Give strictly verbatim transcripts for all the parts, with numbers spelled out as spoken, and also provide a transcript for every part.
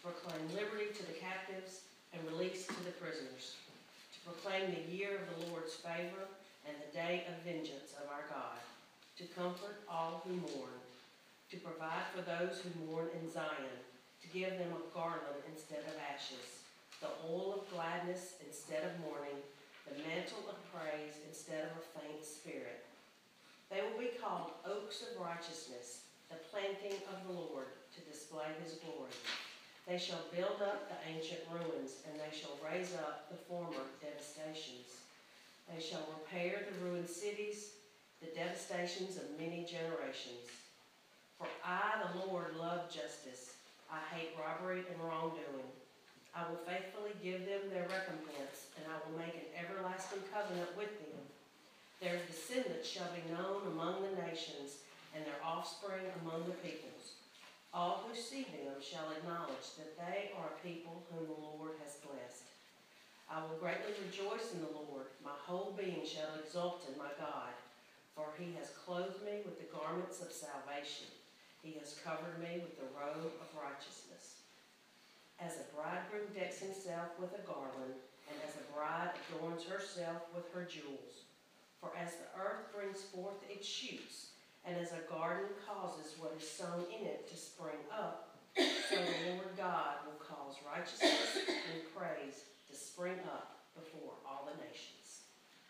proclaim liberty to the captives and release to the prisoners, to proclaim the year of the Lord's favor and the day of vengeance of our God, to comfort all who mourn, to provide for those who mourn in Zion, to give them a garland instead of ashes, the oil of gladness instead of mourning, the mantle of praise instead of a faint spirit. They will be called oaks of righteousness, the planting of the Lord, to display his glory. They shall build up the ancient ruins, and they shall raise up the former devastations. They shall repair the ruined cities, the devastations of many generations. For I, the Lord, love justice. I hate robbery and wrongdoing. I will faithfully give them their recompense, and I will make an everlasting covenant with them. Their descendants shall be known among the nations, and their offspring among the peoples. All who see them shall acknowledge that they are a people whom the Lord has blessed. I will greatly rejoice in the Lord. My whole being shall exult in my God, for he has clothed me with the garments of salvation. He has covered me with the robe of righteousness. As a bridegroom decks himself with a garland, and as a bride adorns herself with her jewels. For as the earth brings forth its shoots, and as a garden causes what is sown in it to spring up, so the Lord God will cause righteousness and praise to spring up before all the nations.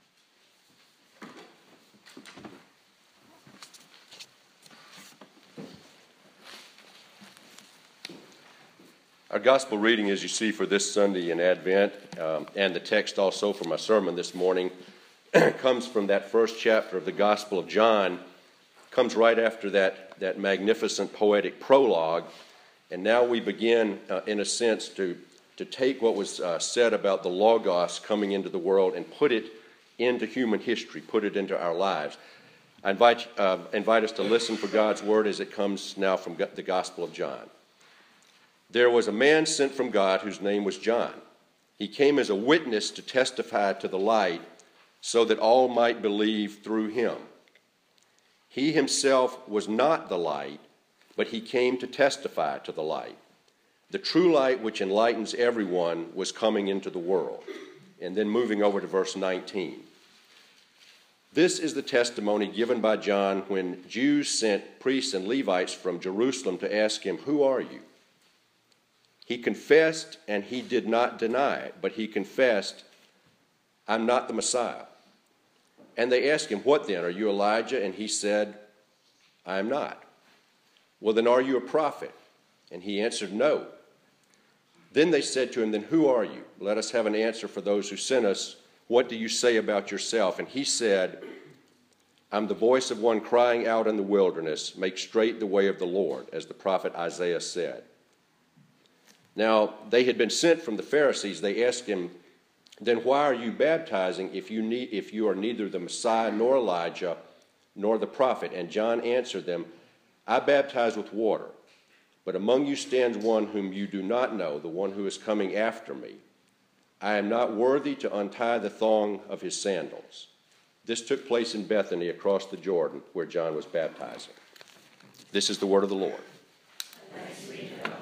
Our gospel reading, as you see, for this Sunday in Advent, um, and the text also for my sermon this morning, comes from that first chapter of the Gospel of John, comes right after that, that magnificent poetic prologue. And now we begin, uh, in a sense, to, to take what was uh, said about the Logos coming into the world and put it into human history, put it into our lives. I invite, uh, invite us to listen for God's word as it comes now from the Gospel of John. There was a man sent from God whose name was John. He came as a witness to testify to the light so that all might believe through him. He himself was not the light, but he came to testify to the light. The true light which enlightens everyone was coming into the world. And then moving over to verse nineteen. This is the testimony given by John when Jews sent priests and Levites from Jerusalem to ask him, "Who are you?" He confessed, and he did not deny it, but he confessed, "I'm not the Messiah." And they asked him, "What then? Are you Elijah?" And he said, "I am not." "Well, then are you a prophet?" And he answered, "No." Then they said to him, "Then who are you? Let us have an answer for those who sent us. What do you say about yourself?" And he said, "I'm the voice of one crying out in the wilderness, make straight the way of the Lord, as the prophet Isaiah said." Now, they had been sent from the Pharisees. They asked him, "Then why are you baptizing if you need, if you are neither the Messiah nor Elijah nor the prophet?" And John answered them, "I baptize with water, but among you stands one whom you do not know, the one who is coming after me. I am not worthy to untie the thong of his sandals." This took place in Bethany across the Jordan where John was baptizing. This is the word of the Lord. Thanks be to God.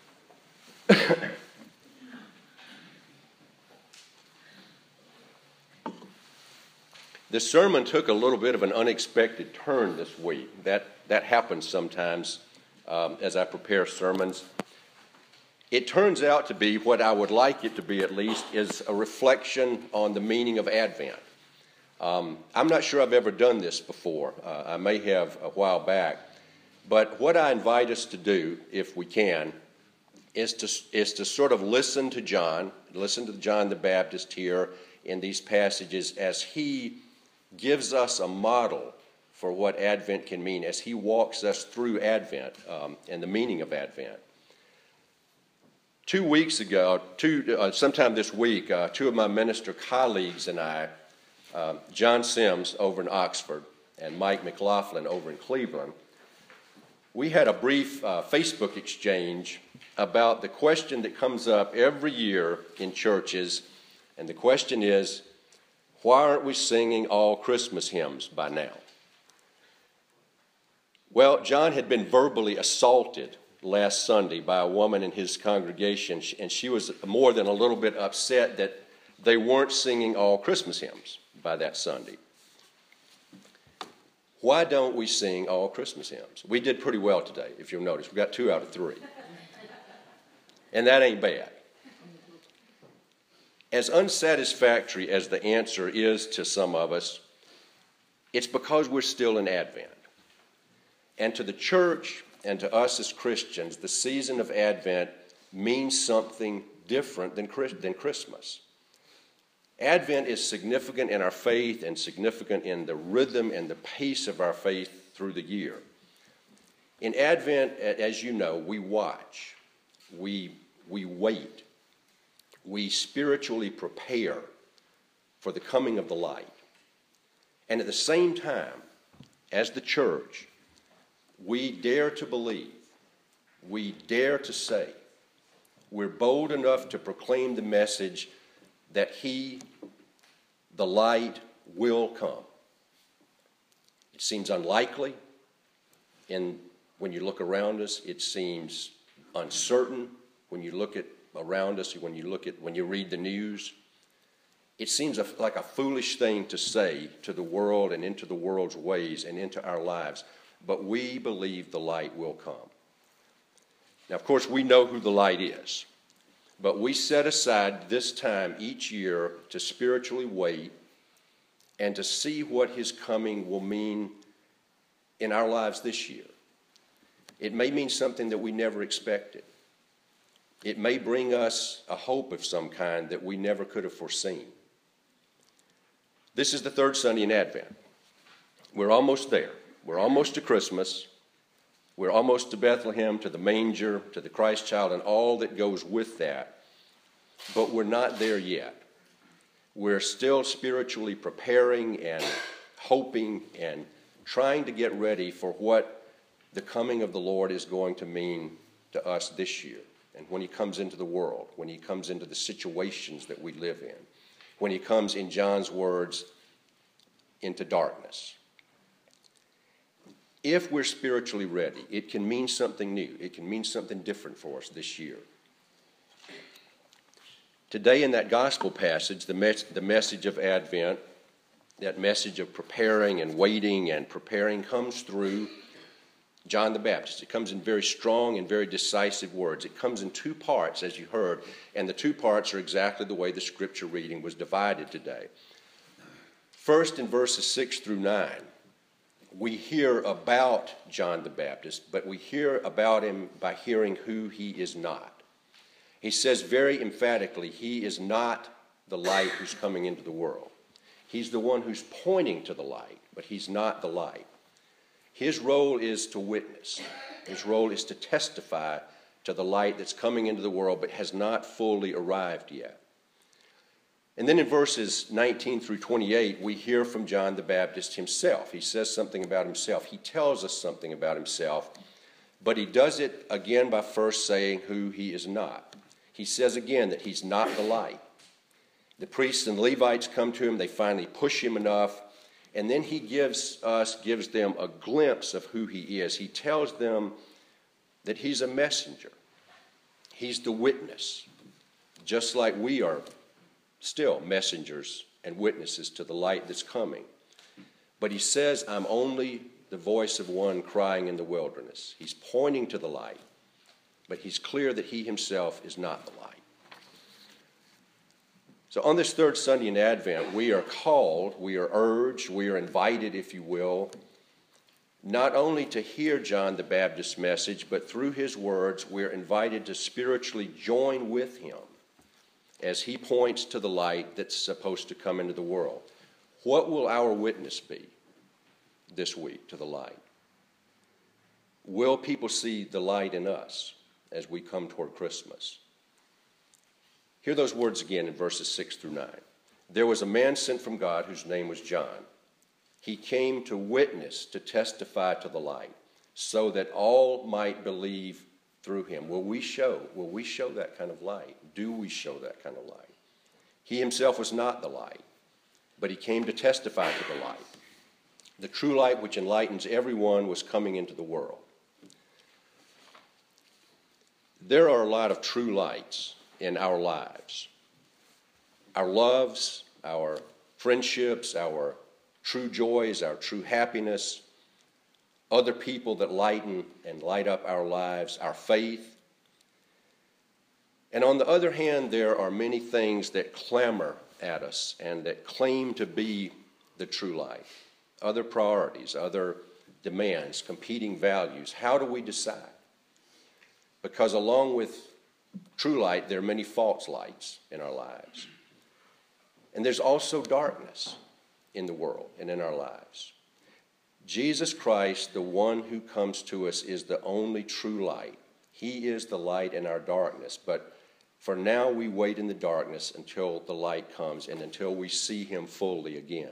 This sermon took a little bit of an unexpected turn this week. That, that happens sometimes um, as I prepare sermons. It turns out to be, what I would like it to be at least, is a reflection on the meaning of Advent. Um, I'm not sure I've ever done this before. Uh, I may have a while back. But what I invite us to do, if we can, is to, is to sort of listen to John, listen to John the Baptist here in these passages as he gives us a model for what Advent can mean, as he walks us through Advent um, and the meaning of Advent. Two weeks ago, two, uh, sometime this week, uh, two of my minister colleagues and I, uh, John Sims over in Oxford and Mike McLaughlin over in Cleveland, we had a brief uh, Facebook exchange about the question that comes up every year in churches, and the question is, why aren't we singing all Christmas hymns by now? Well, John had been verbally assaulted last Sunday by a woman in his congregation, and she was more than a little bit upset that they weren't singing all Christmas hymns by that Sunday. Why don't we sing all Christmas hymns? We did pretty well today, if you'll notice. We got two out of three. And that ain't bad. As unsatisfactory as the answer is to some of us, it's because we're still in Advent. And to the church and to us as Christians, the season of Advent means something different than than Christmas. Advent is significant in our faith and significant in the rhythm and the pace of our faith through the year. In Advent, as you know, we watch, we, we wait, we spiritually prepare for the coming of the light. And at the same time, as the church, we dare to believe, we dare to say, we're bold enough to proclaim the message that he, the light, will come. It seems unlikely, and when you look around us, it seems uncertain. When you look at around us, when you look at when you read the news, it seems a, like a foolish thing to say to the world and into the world's ways and into our lives. But we believe the light will come. Now, of course, we know who the light is. But we set aside this time each year to spiritually wait and to see what his coming will mean in our lives this year. It may mean something that we never expected. It may bring us a hope of some kind that we never could have foreseen. This is the third Sunday in Advent. We're almost there. We're almost to Christmas. We're almost to Bethlehem, to the manger, to the Christ child, and all that goes with that. But we're not there yet. We're still spiritually preparing and hoping and trying to get ready for what the coming of the Lord is going to mean to us this year. And when he comes into the world, when he comes into the situations that we live in, when he comes, in John's words, into darkness. If we're spiritually ready, it can mean something new. It can mean something different for us this year. Today in that gospel passage, the, mes- the message of Advent, that message of preparing and waiting and preparing comes through John the Baptist. It comes in very strong and very decisive words. It comes in two parts, as you heard, and the two parts are exactly the way the scripture reading was divided today. First, in verses six through nine, we hear about John the Baptist, but we hear about him by hearing who he is not. He says very emphatically, he is not the light who's coming into the world. He's the one who's pointing to the light, but he's not the light. His role is to witness. His role is to testify to the light that's coming into the world, but has not fully arrived yet. And then in verses nineteen through twenty-eight, we hear from John the Baptist himself. He says something about himself. He tells us something about himself, but he does it again by first saying who he is not. He says again that he's not the light. The priests and Levites come to him. They finally push him enough. And then he gives us, gives them a glimpse of who he is. He tells them that he's a messenger. He's the witness, just like we are still messengers and witnesses to the light that's coming. But he says, I'm only the voice of one crying in the wilderness. He's pointing to the light, but he's clear that he himself is not the light. So on this third Sunday in Advent, we are called, we are urged, we are invited, if you will, not only to hear John the Baptist's message, but through his words, we're invited to spiritually join with him as he points to the light that's supposed to come into the world. What will our witness be this week to the light? Will people see the light in us as we come toward Christmas? Hear those words again in verses six through nine. There was a man sent from God whose name was John. He came to witness, to testify to the light, so that all might believe through him. Will we show, will we show that kind of light? Do we show that kind of light? He himself was not the light, but he came to testify to the light. The true light which enlightens everyone was coming into the world. There are a lot of true lights in our lives. Our loves, our friendships, our true joys, our true happiness, other people that lighten and light up our lives, our faith. And on the other hand, there are many things that clamor at us and that claim to be the true light. Other priorities, other demands, competing values. How do we decide? Because along with true light, there are many false lights in our lives. And there's also darkness in the world and in our lives. Jesus Christ, the one who comes to us, is the only true light. He is the light in our darkness. But for now, we wait in the darkness until the light comes and until we see him fully again.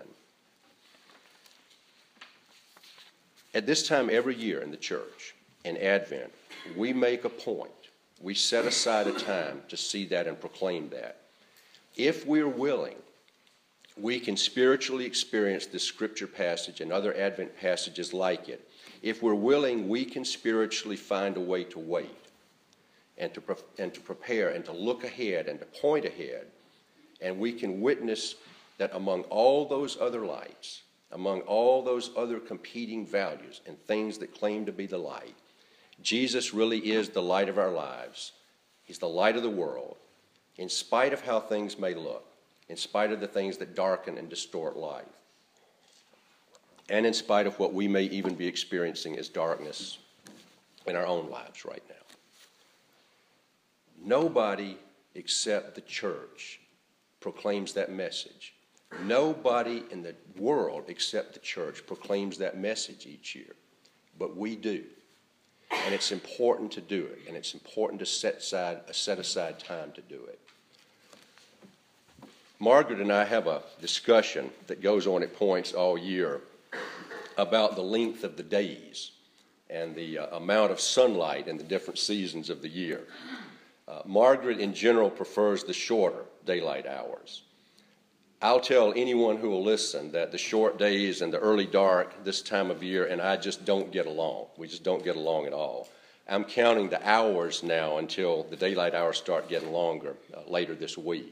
At this time every year in the church, in Advent, we make a point. We set aside a time to see that and proclaim that. If we're willing, we can spiritually experience this scripture passage and other Advent passages like it. If we're willing, we can spiritually find a way to wait and to, pre- and to prepare and to look ahead and to point ahead. And we can witness that among all those other lights, among all those other competing values and things that claim to be the light, Jesus really is the light of our lives. He's the light of the world, in spite of how things may look, in spite of the things that darken and distort life, and in spite of what we may even be experiencing as darkness in our own lives right now. Nobody except the church proclaims that message. Nobody in the world except the church proclaims that message each year, but we do. And it's important to do it, and it's important to set aside, set aside time to do it. Margaret and I have a discussion that goes on at points all year about the length of the days and the uh, amount of sunlight in the different seasons of the year. Uh, Margaret, in general, prefers the shorter daylight hours. I'll tell anyone who will listen that the short days and the early dark this time of year and I just don't get along. We just don't get along at all. I'm counting the hours now until the daylight hours start getting longer uh, later this week.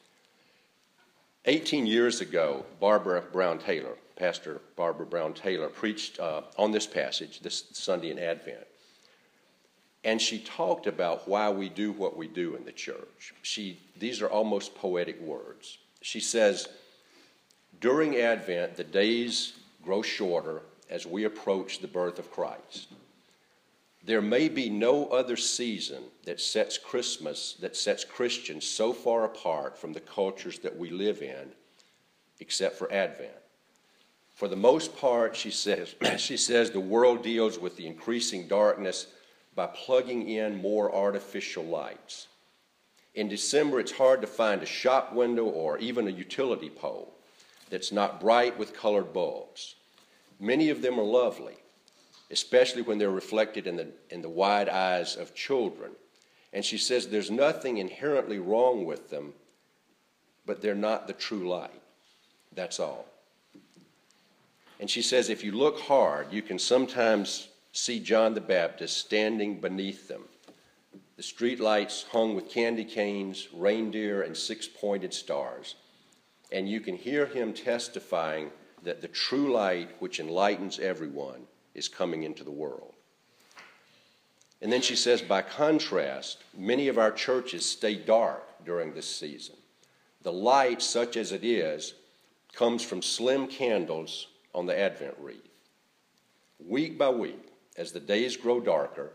Eighteen years ago, Barbara Brown Taylor, Pastor Barbara Brown Taylor, preached uh, on this passage this Sunday in Advent. And she talked about why we do what we do in the church. She, these are almost poetic words. She says, during Advent, the days grow shorter as we approach the birth of Christ. There may be no other season that sets Christmas, that sets Christians so far apart from the cultures that we live in, except for Advent. For the most part, she says, she says the world deals with the increasing darkness by plugging in more artificial lights. In December, it's hard to find a shop window or even a utility pole that's not bright with colored bulbs. Many of them are lovely, especially when they're reflected in the, in the wide eyes of children. And she says there's nothing inherently wrong with them, but they're not the true light. That's all. And she says if you look hard, you can sometimes see John the Baptist standing beneath them. The street lights hung with candy canes, reindeer, and six-pointed stars. And you can hear him testifying that the true light which enlightens everyone is coming into the world. And then she says, by contrast, many of our churches stay dark during this season. The light, such as it is, comes from slim candles on the Advent wreath. Week by week, as the days grow darker,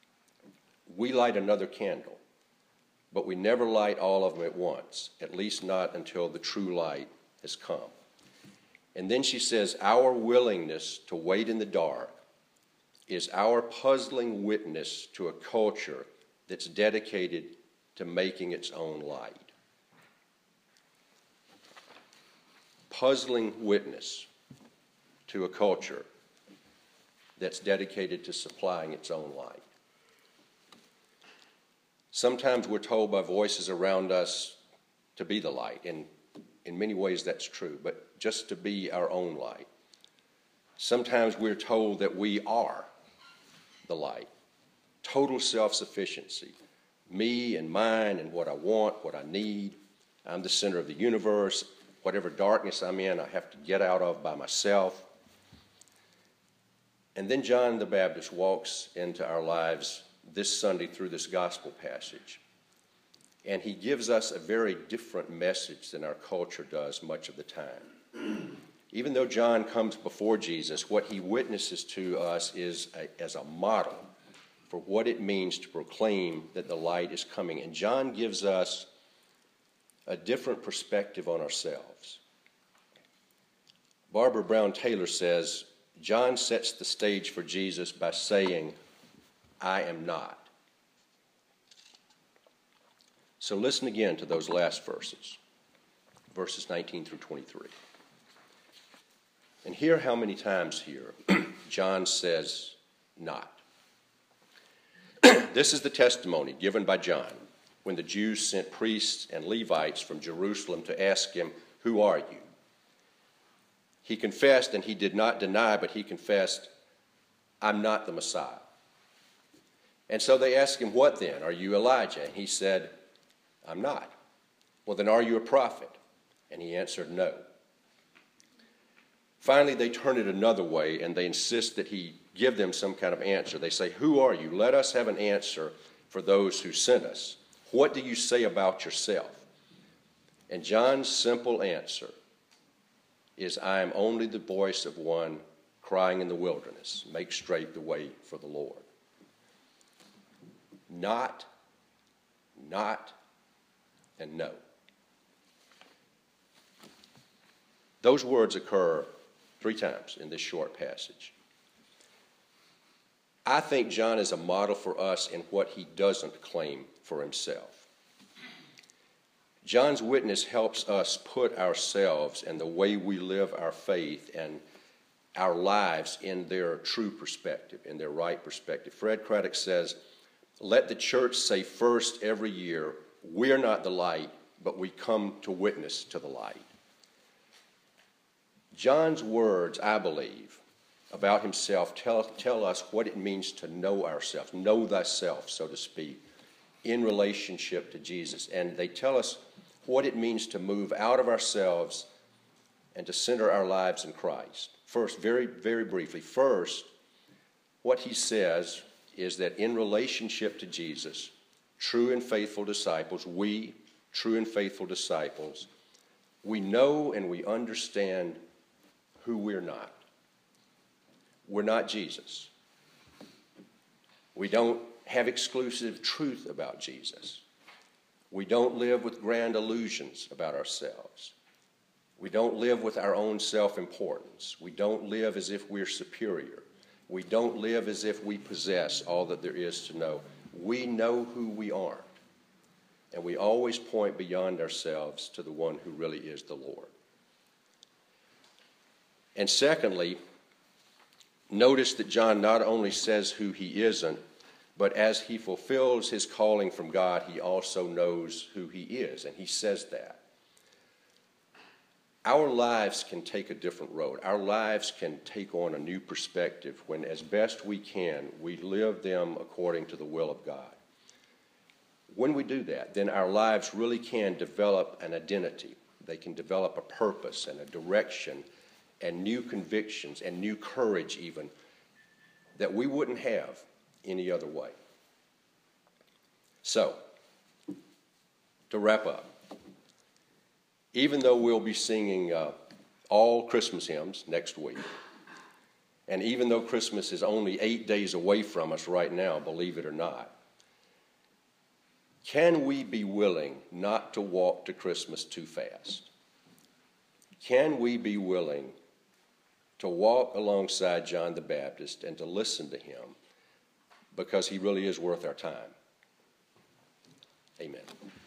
we light another candle, but we never light all of them at once, at least not until the true light has come. And then she says, our willingness to wait in the dark is our puzzling witness to a culture that's dedicated to making its own light. Puzzling witness to a culture that's dedicated to supplying its own light. Sometimes we're told by voices around us to be the light, and in many ways that's true, but just to be our own light. Sometimes we're told that we are the light, total self-sufficiency, me and mine and what I want, what I need. I'm the center of the universe. Whatever darkness I'm in, I have to get out of by myself. And then John the Baptist walks into our lives this Sunday through this gospel passage. And he gives us a very different message than our culture does much of the time. Even though John comes before Jesus, what he witnesses to us is a, as a model for what it means to proclaim that the light is coming. And John gives us a different perspective on ourselves. Barbara Brown Taylor says, John sets the stage for Jesus by saying, I am not. So listen again to those last verses, verses nineteen through twenty-three. And hear how many times here John says not. This is the testimony given by John when the Jews sent priests and Levites from Jerusalem to ask him, who are you? He confessed, and he did not deny, but he confessed, I'm not the Messiah. And so they asked him, what then? Are you Elijah? And he said, I'm not. Well, then are you a prophet? And he answered, no. Finally, they turn it another way, and they insist that he give them some kind of answer. They say, who are you? Let us have an answer for those who sent us. What do you say about yourself? And John's simple answer is, I am only the voice of one crying in the wilderness, make straight the way for the Lord. Not, not, and no. Those words occur three times in this short passage. I think John is a model for us in what he doesn't claim for himself. John's witness helps us put ourselves and the way we live our faith and our lives in their true perspective, in their right perspective. Fred Craddock says, let the church say first every year, we're not the light, but we come to witness to the light. John's words, I believe, about himself tell, tell us what it means to know ourselves, know thyself, so to speak, in relationship to Jesus. And they tell us what it means to move out of ourselves and to center our lives in Christ. First, very, very briefly, first, what he says is that in relationship to Jesus, true and faithful disciples, we, true and faithful disciples, we know and we understand who we're not. We're not Jesus. We don't have exclusive truth about Jesus. We don't live with grand illusions about ourselves. We don't live with our own self-importance. We don't live as if we're superior. We don't live as if we possess all that there is to know. We know who we aren't. And we always point beyond ourselves to the one who really is the Lord. And secondly, notice that John not only says who he isn't, but as he fulfills his calling from God, he also knows who he is, and he says that. Our lives can take a different road. Our lives can take on a new perspective when, as best we can, we live them according to the will of God. When we do that, then our lives really can develop an identity. They can develop a purpose and a direction and new convictions and new courage even that we wouldn't have any other way. So, to wrap up, even though we'll be singing uh, all Christmas hymns next week, and even though Christmas is only eight days away from us right now, believe it or not, can we be willing not to walk to Christmas too fast? Can we be willing to walk alongside John the Baptist and to listen to him because he really is worth our time? Amen.